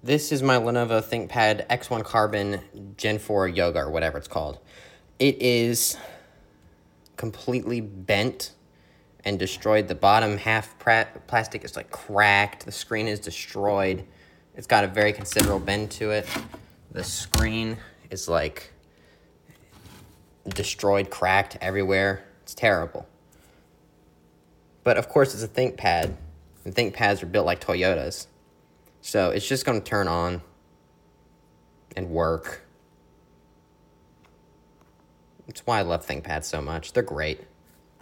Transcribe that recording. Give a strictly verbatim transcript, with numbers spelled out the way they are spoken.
This is my Lenovo ThinkPad X one Carbon Gen four Yoga, or whatever it's called. It is completely bent and destroyed. The bottom half pra- plastic is like cracked. The screen is destroyed. It's got a very considerable bend to it. The screen is like destroyed, cracked everywhere. It's terrible. But of course, it's a ThinkPad, and ThinkPads are built like Toyotas. So it's just going to turn on and work. That's why I love ThinkPads so much. They're great.